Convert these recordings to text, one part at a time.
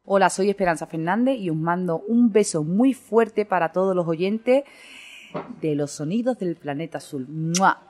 Hola, soy Esperanza Fernández y os mando un beso muy fuerte para todos los oyentes de Los Sonidos del Planeta Azul. ¡Mua!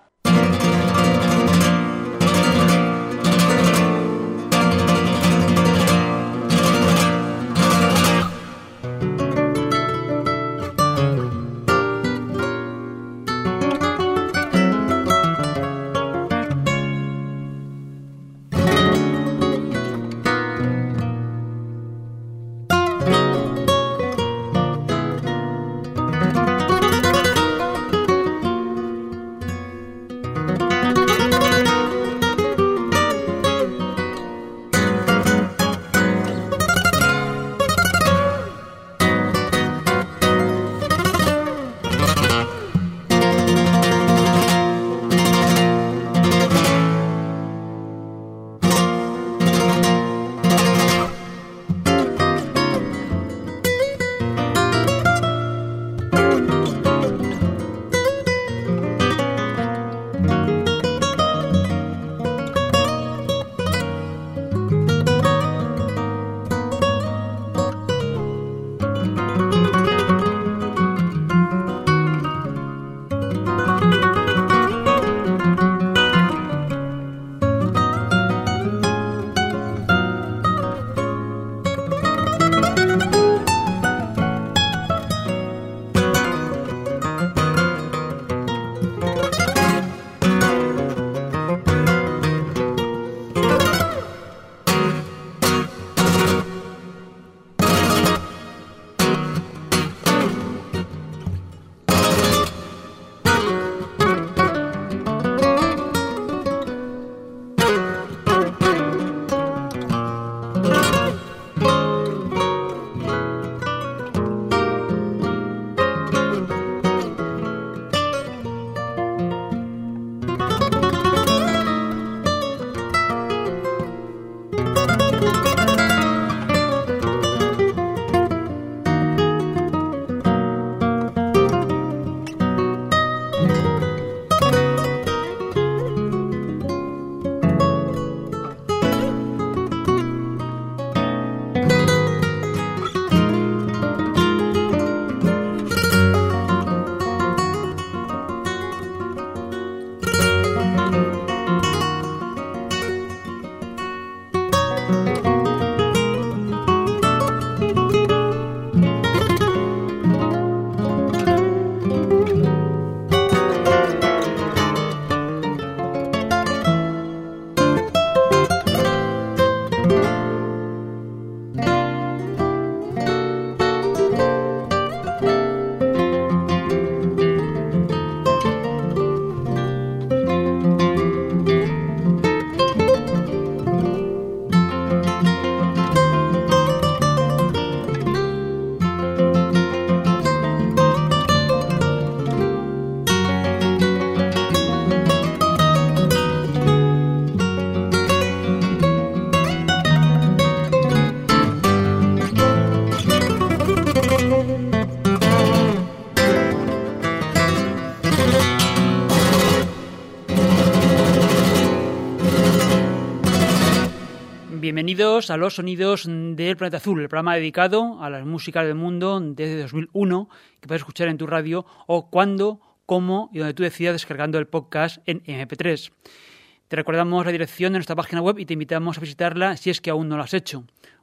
Bienvenidos a Los Sonidos del Planeta Azul, el programa dedicado a las músicas del mundo desde 2001, que puedes escuchar en tu radio o cuando, cómo y donde tú decidas descargando el podcast en MP3. Te recordamos la dirección de nuestra página web y te invitamos a visitarla si es que aún no lo has hecho.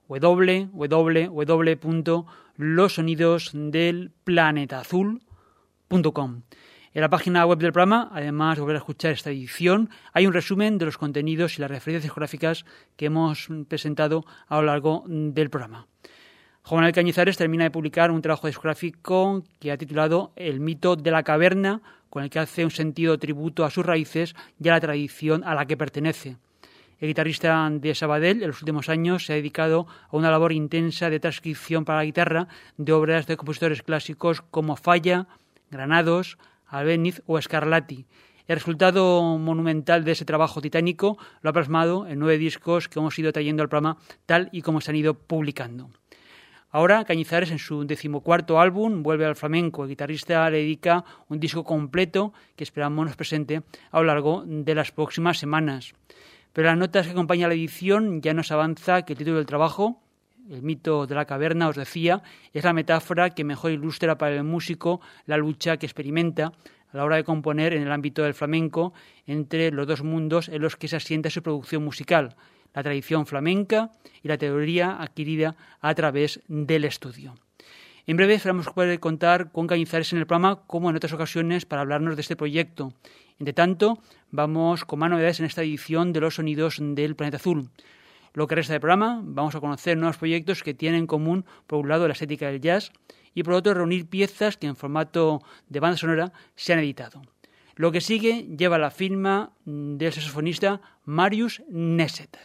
www.losonidosdelplanetazul.com. En la página web del programa, además de volver a escuchar esta edición, hay un resumen de los contenidos y las referencias discográficas que hemos presentado a lo largo del programa. Juan Manuel Cañizares termina de publicar un trabajo discográfico que ha titulado El mito de la caverna, con el que hace un sentido tributo a sus raíces y a la tradición a la que pertenece. El guitarrista de Sabadell en los últimos años se ha dedicado a una labor intensa de transcripción para la guitarra de obras de compositores clásicos como Falla, Granados, Albéniz o Scarlatti. El resultado monumental de ese trabajo titánico lo ha plasmado en 9 discos que hemos ido trayendo al programa tal y como se han ido publicando. Ahora Cañizares, en su 14º álbum, vuelve al flamenco. El guitarrista le dedica un disco completo que esperamos nos presente a lo largo de las próximas semanas. Pero las notas que acompañan la edición ya nos avanza que el título del trabajo el mito de la caverna, os decía, es la metáfora que mejor ilustra para el músico la lucha que experimenta a la hora de componer en el ámbito del flamenco entre los dos mundos en los que se asienta su producción musical, la tradición flamenca y la teoría adquirida a través del estudio. En breve esperamos poder contar con Cañizares en el programa, como en otras ocasiones, para hablarnos de este proyecto. Entre tanto, vamos con más novedades en esta edición de Los Sonidos del Planeta Azul. Lo que resta del programa, vamos a conocer nuevos proyectos que tienen en común, por un lado, la estética del jazz y por otro, reunir piezas que en formato de banda sonora se han editado. Lo que sigue lleva la firma del saxofonista Marius Neset.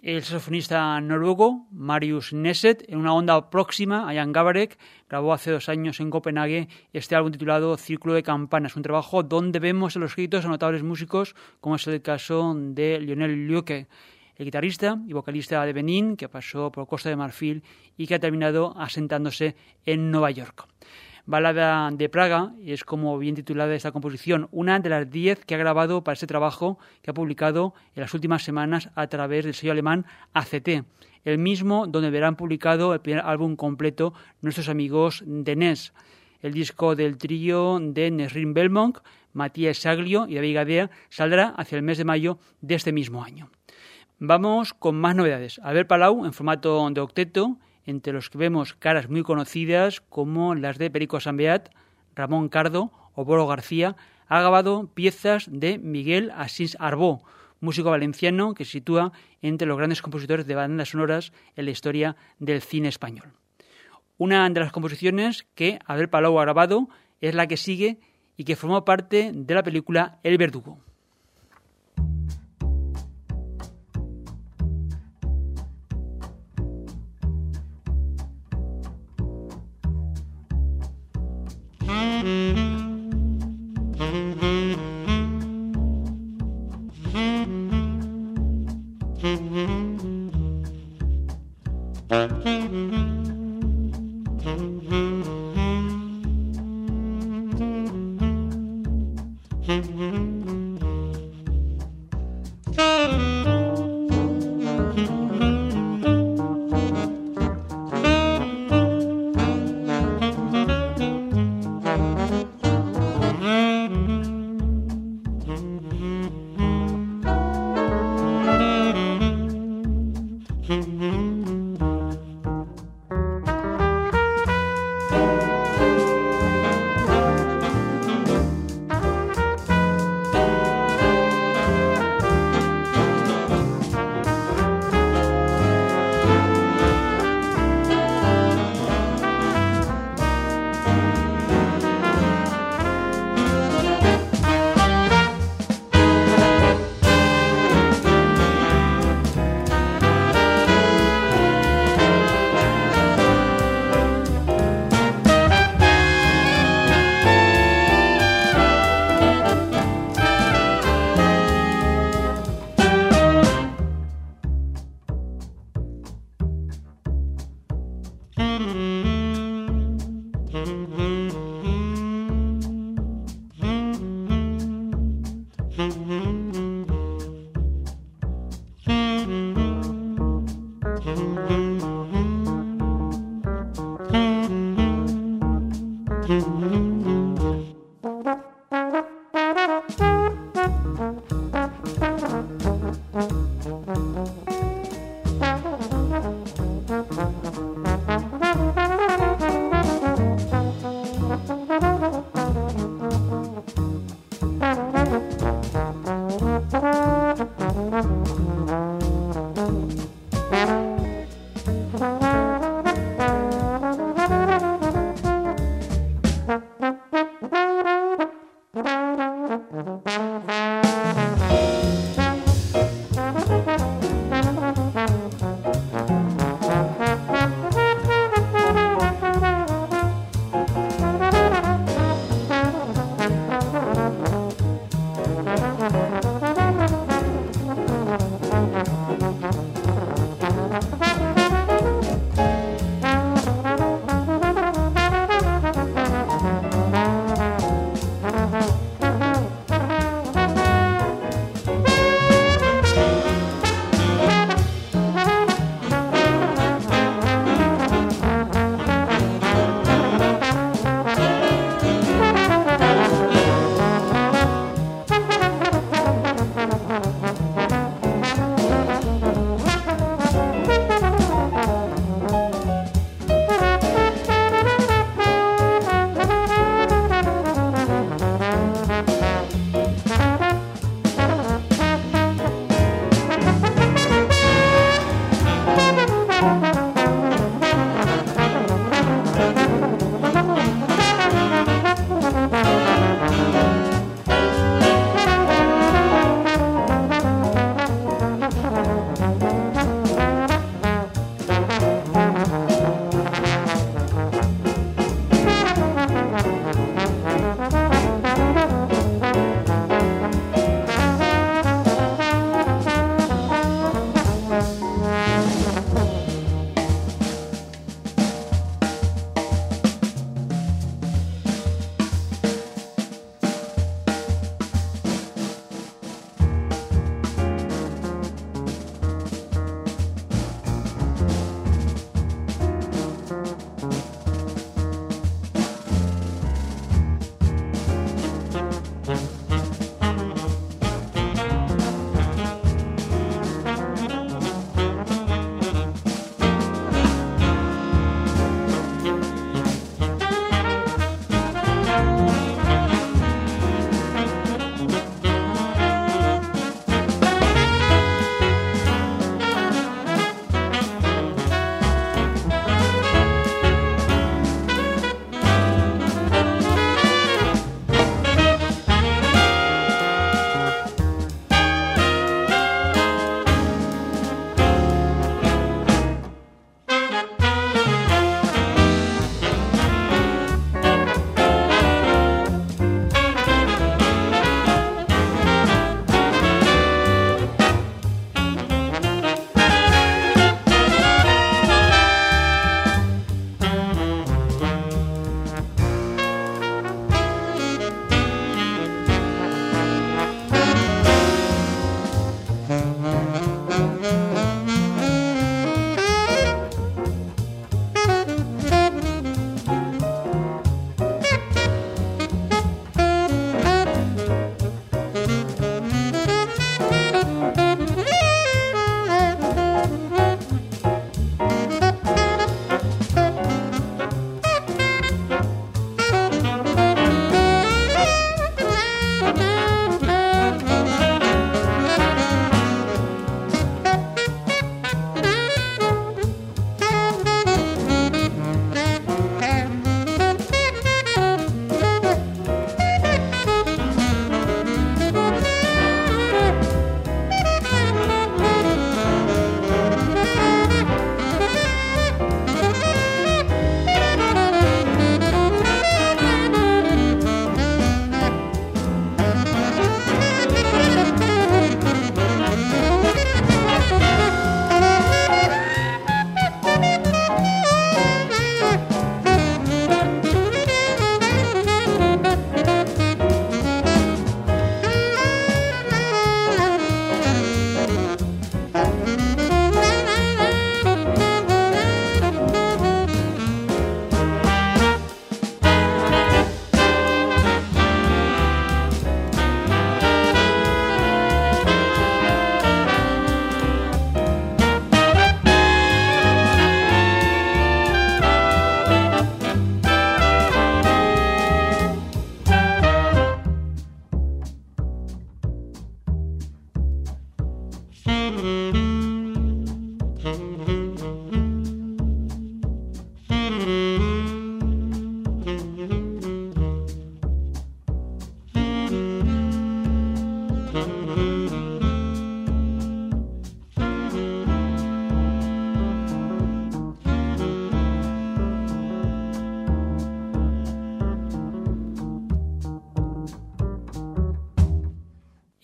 El saxofonista noruego Marius Neset, en una onda próxima a Jan Garbarek, grabó hace 2 años en Copenhague este álbum titulado Círculo de Campanas, un trabajo donde vemos en los créditos a notables músicos, como es el caso de Lionel Luque, el guitarrista y vocalista de Benín, que pasó por Costa de Marfil y que ha terminado asentándose en Nueva York. Balada de Praga es como bien titulada esta composición, una de las 10 que ha grabado para este trabajo que ha publicado en las últimas semanas a través del sello alemán ACT, el mismo donde verán publicado el primer álbum completo nuestros amigos de NES, el disco del trío de Nesrin Belmont, Matías Saglio y David Gadea saldrá hacia el mes de mayo de este mismo año. Vamos con más novedades. Albert Palau en formato de octeto, entre los que vemos caras muy conocidas como las de Perico Sambeat, Ramón Cardo o Boro García, ha grabado piezas de Miguel Asís Arbó, músico valenciano que se sitúa entre los grandes compositores de bandas sonoras en la historia del cine español. Una de las composiciones que Albert Palau ha grabado es la que sigue y que formó parte de la película El Verdugo.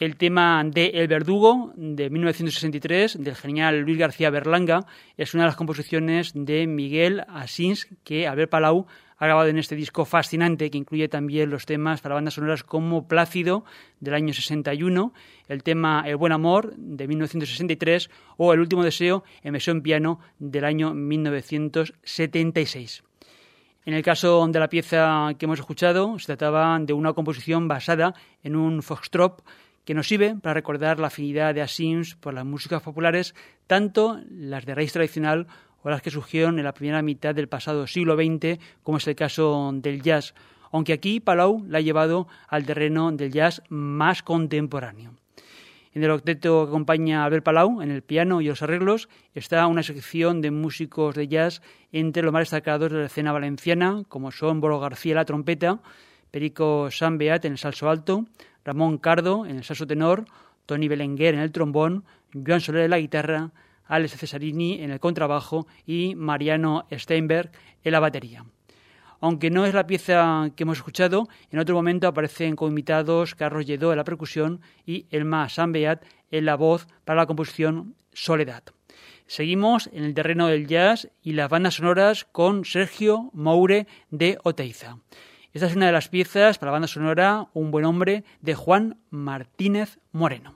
el tema de El Verdugo, de 1963, del genial Luis García Berlanga, es una de las composiciones de Miguel Asins que Albert Palau ha grabado en este disco fascinante, que incluye también los temas para bandas sonoras como Plácido, del año 61, el tema El Buen Amor, de 1963, o El Último Deseo, en versión piano, del año 1976. En el caso de la pieza que hemos escuchado, se trataba de una composición basada en un foxtrot que nos sirve para recordar la afinidad de Asins por las músicas populares, tanto las de raíz tradicional o las que surgieron en la primera mitad del pasado siglo XX, como es el caso del jazz, aunque aquí Palau la ha llevado al terreno del jazz más contemporáneo. En el octeto que acompaña a Albert Palau, en el piano y los arreglos, está una sección de músicos de jazz entre los más destacados de la escena valenciana, como son Bolo García en la trompeta, Perico San Beat en el saxo alto, Ramón Cardo en el saxo tenor, Toni Belenguer en el trombón, Joan Soler en la guitarra, Alex Cesarini en el contrabajo y Mariano Steinberg en la batería. Aunque no es la pieza que hemos escuchado, en otro momento aparecen como invitados Carlos Lledó en la percusión y Elma San Beat en la voz para la composición Soledad. Seguimos en el terreno del jazz y las bandas sonoras con Sergio Moure de Oteiza. Esta es una de las piezas para la banda sonora Un buen hombre de Juan Martínez Moreno.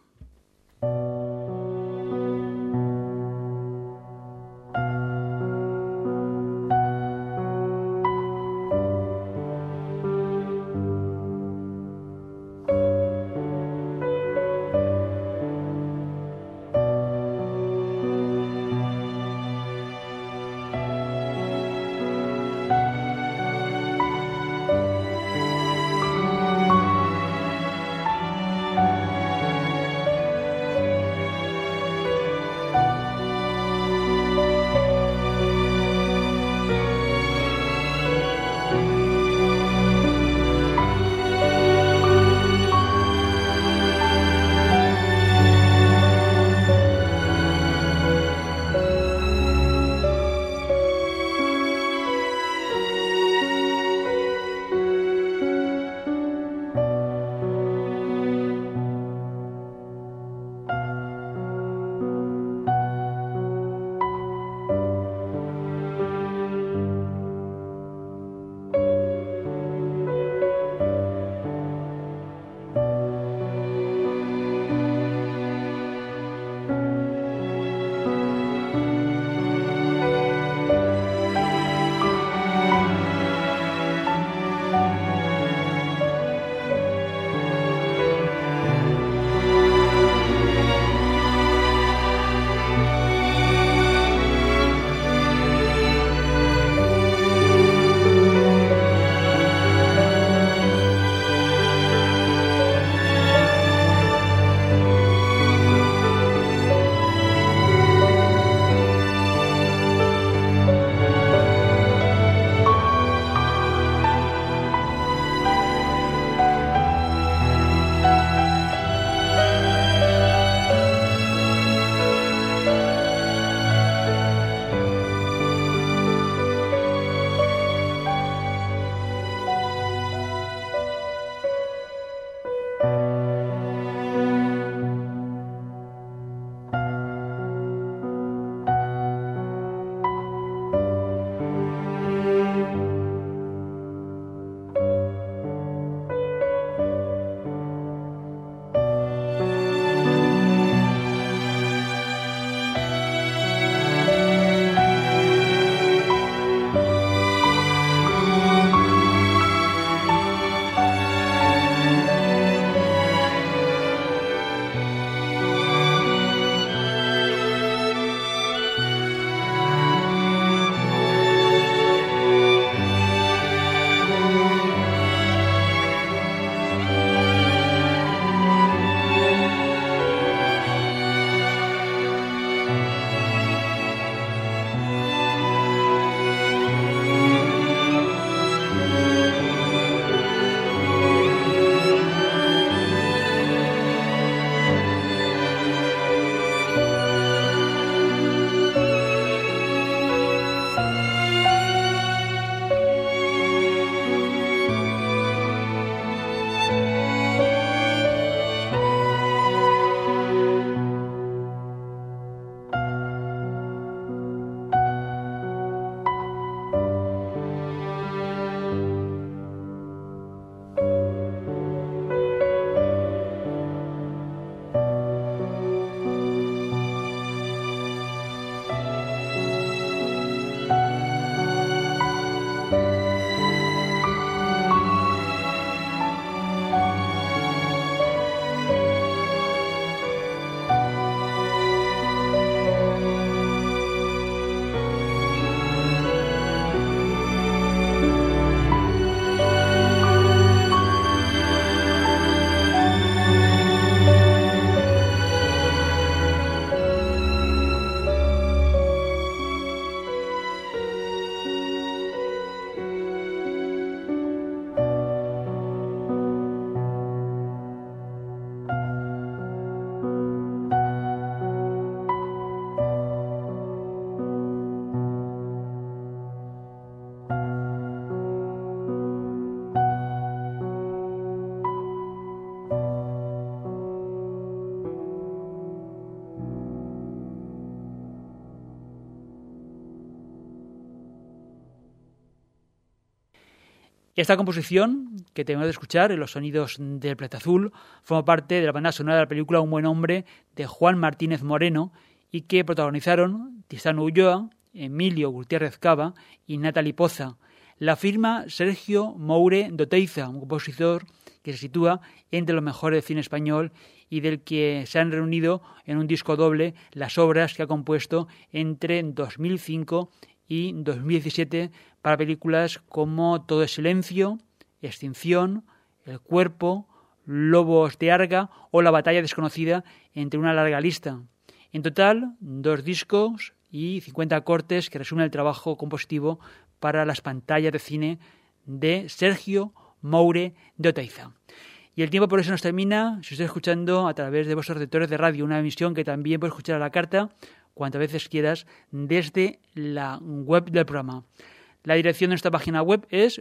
Esta composición, que tenemos de escuchar en los sonidos del Planeta Azul, forma parte de la banda sonora de la película Un buen hombre de Juan Martínez Moreno y que protagonizaron Tristán Ulloa, Emilio Gutiérrez Cava y Natalie Poza. La firma Sergio Moure de Oteiza, un compositor que se sitúa entre los mejores del cine español y del que se han reunido en un disco doble las obras que ha compuesto entre 2005 y 2017 para películas como Todo es silencio, Extinción, El cuerpo, Lobos de Arga o La batalla desconocida, entre una larga lista. En total, 2 discos y 50 cortes que resumen el trabajo compositivo para las pantallas de cine de Sergio Moure de Oteiza. Y el tiempo por eso nos termina. Si estoy escuchando a través de vuestros receptores de radio, una emisión que también puedes escuchar a la carta cuantas veces quieras desde la web del programa. La dirección de nuestra página web es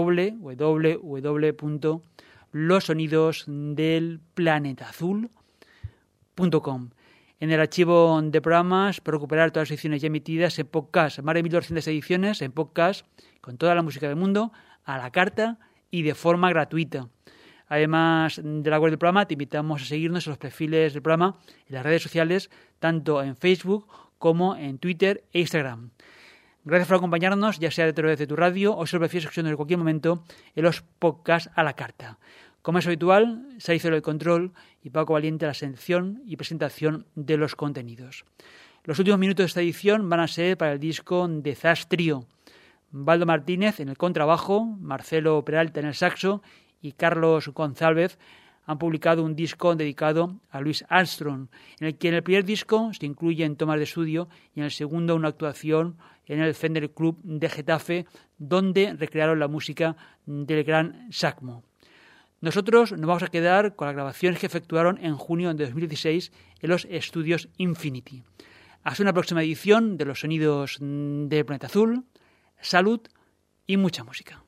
www.losonidosdelplanetazul.com. En el archivo de programas para recuperar todas las ediciones ya emitidas en podcast, más de 1.200 ediciones en podcast, con toda la música del mundo, a la carta y de forma gratuita. Además de la web del programa, te invitamos a seguirnos en los perfiles del programa en las redes sociales, tanto en Facebook como en Twitter e Instagram. Gracias por acompañarnos, ya sea a través de tu radio o si lo prefieres escuchando en cualquier momento en los podcasts a la carta. Como es habitual, Sai Cero el control y Paco Valiente la selección y presentación de los contenidos. Los últimos minutos de esta edición van a ser para el disco de Zas Trío. Baldo Martínez en el contrabajo, Marcelo Peralta en el saxo y Carlos González han publicado un disco dedicado a Louis Armstrong, en el que en el primer disco se incluyen tomas de estudio y en el segundo una actuación en el Fender Club de Getafe, donde recrearon la música del gran Sacmo. Nosotros nos vamos a quedar con las grabaciones que efectuaron en junio de 2016 en los estudios Infinity. Hasta una próxima edición de los sonidos del Planeta Azul. Salud y mucha música.